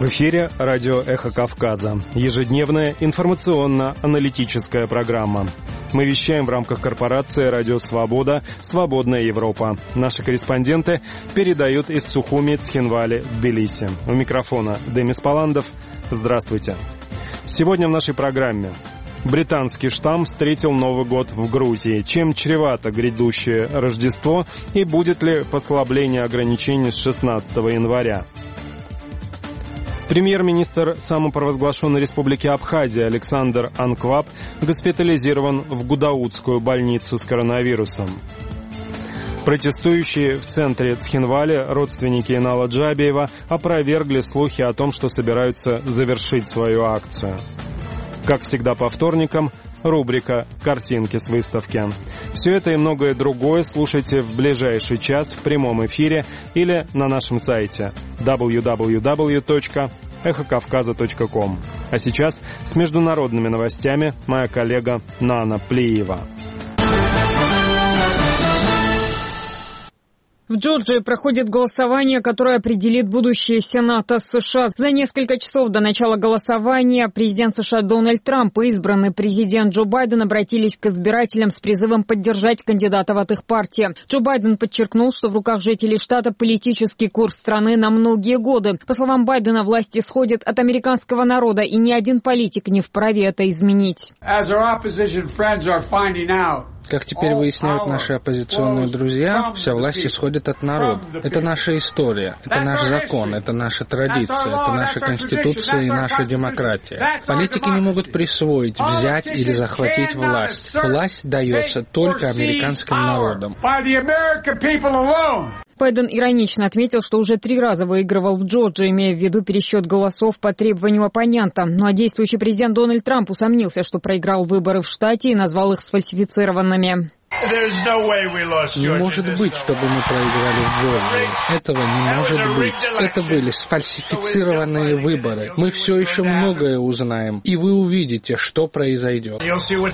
В эфире радио «Эхо Кавказа». Ежедневная информационно-аналитическая программа. Мы вещаем в рамках корпорации «Радио Свобода», «Свободная Европа». Наши корреспонденты передают из Сухуми, Цхинвали, Тбилиси. У микрофона Демис Паландов. Здравствуйте. Сегодня в нашей программе. Британский штамм встретил Новый год в Грузии. Чем чревато грядущее Рождество и будет ли послабление ограничений с 16 января? Премьер-министр самопровозглашенной республики Абхазия Александр Анкваб госпитализирован в Гудаутскую больницу с коронавирусом. Протестующие в центре Цхинвали, родственники Инала Джабиева, опровергли слухи о том, что собираются завершить свою акцию. Как всегда по вторникам, рубрика «Картинки с выставки». Все это и многое другое слушайте в ближайший час в прямом эфире или на нашем сайте www.эхокавказа.ком. А сейчас с международными новостями моя коллега Нана Плиева. В Джорджии проходит голосование, которое определит будущее Сената США. За несколько часов до начала голосования президент США Дональд Трамп и избранный президент Джо Байден обратились к избирателям с призывом поддержать кандидатов от их партии. Джо Байден подчеркнул, что в руках жителей штата политический курс страны на многие годы. По словам Байдена, власть исходит от американского народа, и ни один политик не вправе это изменить. Как теперь выясняют наши оппозиционные друзья, вся власть исходит от народа. Это наша история, это наш закон, это наша традиция, это наша конституция и наша демократия. Политики не могут присвоить, взять или захватить власть. Власть дается только американским народом. Байден иронично отметил, что уже 3 раза выигрывал в Джорджии, имея в виду пересчет голосов по требованию оппонента. Ну а действующий президент Дональд Трамп усомнился, что проиграл выборы в штате и назвал их сфальсифицированными. Не может быть, чтобы мы проиграли в Джорджии. Этого не может быть. Это были сфальсифицированные выборы. Мы все еще многое узнаем, и вы увидите, что произойдет.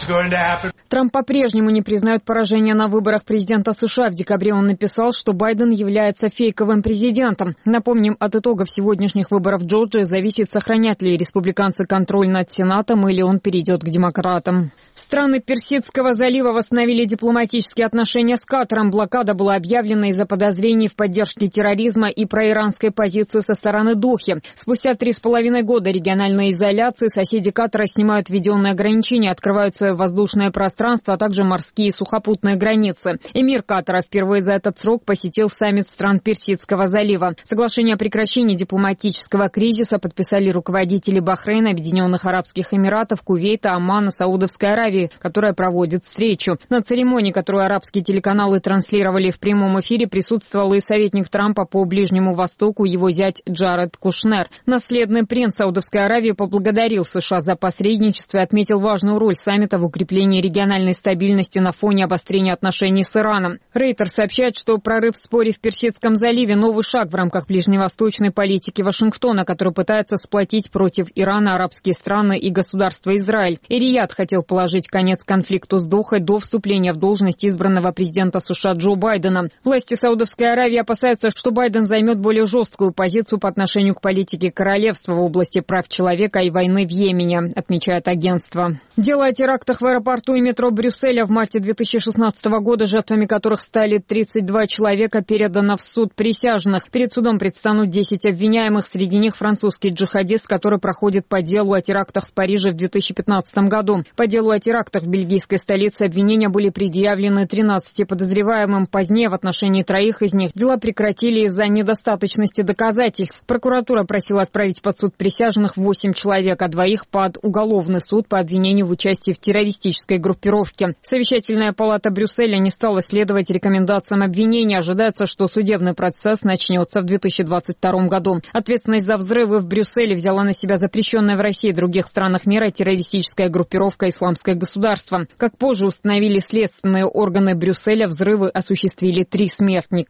Трамп по-прежнему не признает поражение на выборах президента США. В декабре он написал, что Байден является фейковым президентом. Напомним, от итогов сегодняшних выборов в Джорджии зависит, сохранят ли республиканцы контроль над Сенатом или он перейдет к демократам. Страны Персидского залива восстановили дипломатические отношения с Катаром. Блокада была объявлена из-за подозрений в поддержке терроризма и проиранской позиции со стороны Дохи. Спустя 3,5 года региональной изоляции соседи Катара снимают введенные ограничения, открывают свое воздушное пространство, а также морские и сухопутные границы. Эмир Катара впервые за этот срок посетил саммит стран Персидского залива. Соглашение о прекращении дипломатического кризиса подписали руководители Бахрейна, Объединенных Арабских Эмиратов, Кувейта, Омана, Саудовской Аравии, которая проводит встречу. На церемонии, которую арабские телеканалы транслировали в прямом эфире, присутствовал и советник Трампа по Ближнему Востоку, его зять Джаред Кушнер. Наследный принц Саудовской Аравии поблагодарил США за посредничество и отметил важную роль саммита в укреплении региональной стабильности на фоне обострения отношений с Ираном. Рейтер сообщает, что прорыв в споре в Персидском заливе – новый шаг в рамках ближневосточной политики Вашингтона, который пытается сплотить против Ирана арабские страны и государство Израиль. И Рияд хотел положить конец конфликту с Дохой до вступления в должность избранного президента США Джо Байдена. Власти Саудовской Аравии опасаются, что Байден займет более жесткую позицию по отношению к политике королевства в области прав человека и войны в Йемене, отмечает агентство. Дело о терактах в аэропорту и метро Брюсселя в марте 2016 года, жертвами которых стали 32 человека, передано в суд присяжных. Перед судом предстанут 10 обвиняемых, среди них французский джихадист, который проходит по делу о терактах в Париже в 2015 году. По делу о терактах в бельгийской столице обвинения были предъявлены 13 подозреваемым. Позднее в отношении 3 из них дела прекратили из-за недостаточности доказательств. Прокуратура просила отправить под суд присяжных 8 человек, а 2 под уголовный суд по обвинению в участии в террористической группировке. Совещательная палата Брюсселя не стала следовать рекомендациям обвинения. Ожидается, что судебный процесс начнется в 2022 году. Ответственность за взрывы в Брюсселе взяла на себя запрещенная в России и других странах мира террористическая группировка «Исламское государство». Как позже установили следственные органы Брюсселя, взрывы осуществили 3 смертника.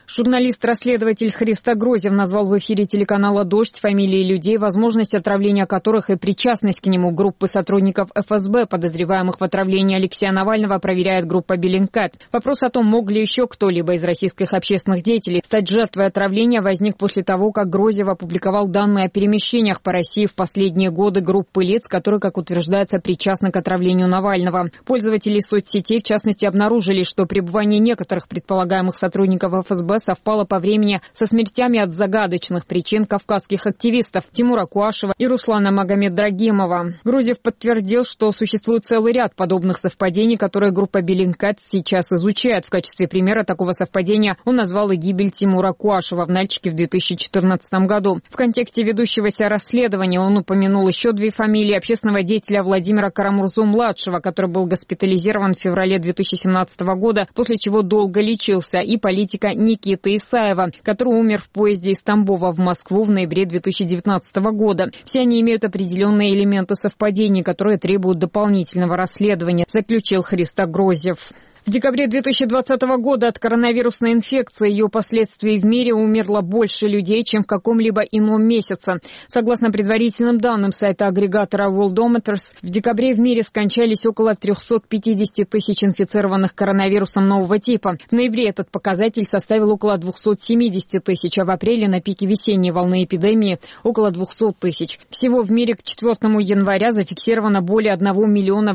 Журналист-расследователь Христо Грозев назвал в эфире телеканала «Дождь» фамилии людей, возможность отравления которых и причастность к нему группы сотрудников ФСБ, подозреваемых в отравлении Алексея Навального, проверяет группа Bellingcat. Вопрос о том, мог ли еще кто-либо из российских общественных деятелей стать жертвой отравления, возник после того, как Грозев опубликовал данные о перемещениях по России в последние годы группы лиц, которые, как утверждается, причастны к отравлению Навального. Пользователи соцсетей, в частности, обнаружили, что пребывание некоторых предполагаемых сотрудников ФСБ совпало по времени со смертями от загадочных причин кавказских активистов Тимура Куашева и Руслана Магомедрагимова. Грозев подтвердил, что существует целый ряд подобных совпадений, которые группа Bellingcat сейчас изучает. В качестве примера такого совпадения он назвал и гибель Тимура Куашева в Нальчике в 2014 году. В контексте ведущегося расследования он упомянул еще две фамилии общественного деятеля Владимира Карамурзу-младшего, который был госпитализирован в феврале 2017 года, после чего долго лечился, и политика Никиты Исаева, который умер в поезде из Тамбова в Москву в ноябре 2019 года. Все они имеют определенные элементы совпадений, которые требуют дополнительного расследования, заключил Христо Грозев. В декабре 2020 года от коронавирусной инфекции и ее последствий в мире умерло больше людей, чем в каком-либо ином месяце. Согласно предварительным данным сайта агрегатора Worldometers, в декабре в мире скончались около 350 тысяч инфицированных коронавирусом нового типа. В ноябре этот показатель составил около 270 тысяч, а в апреле на пике весенней волны эпидемии около 200 тысяч. Всего в мире к 4 января зафиксировано более 1 миллиона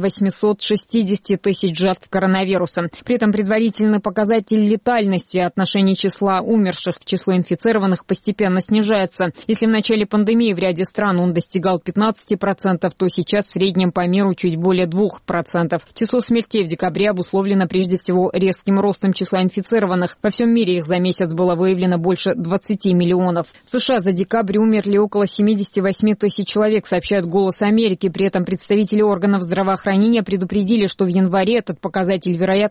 860 тысяч жертв коронавируса. При этом предварительный показатель летальности в отношении числа умерших к числу инфицированных постепенно снижается. Если в начале пандемии в ряде стран он достигал 15%, то сейчас в среднем по миру чуть более 2%. Число смертей в декабре обусловлено прежде всего резким ростом числа инфицированных. Во всем мире их за месяц было выявлено больше 20 миллионов. В США за декабрь умерли около 78 тысяч человек, сообщает «Голос Америки». При этом представители органов здравоохранения предупредили, что в январе этот показатель, вероятно,